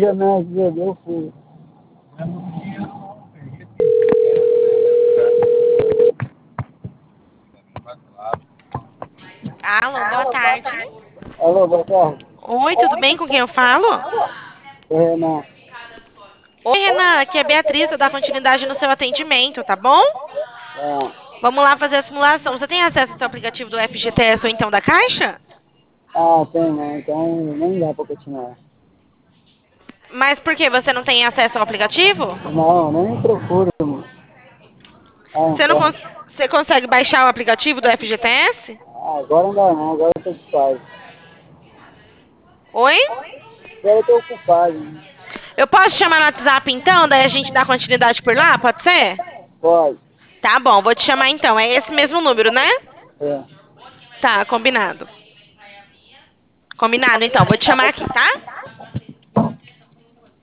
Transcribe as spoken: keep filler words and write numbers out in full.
remédio dele, eu fui. Alô, boa tarde. Alô, boa tarde. Oi, tudo bem? Com quem eu falo? É Renan. Oi, Renan, aqui é a Beatriz, vou dar continuidade no seu atendimento, tá bom? Ah, Vamos lá fazer a simulação. Você tem acesso ao seu aplicativo do F G T S ou então da Caixa? ah, tem, né? Então nem dá pra continuar. Mas por que você não tem acesso ao aplicativo? Não, nem procuro, mano. Ah, Você não então. cons você consegue baixar o aplicativo do F G T S? Ah, agora não dá não, agora eu tô ocupado. Oi? Agora eu tô ocupado, né? Eu posso te chamar no WhatsApp então, daí a gente dá continuidade por lá, pode ser? Pode. Tá bom, vou te chamar então. É esse mesmo número, né? É. Tá, combinado. Combinado então, vou te chamar aqui, tá?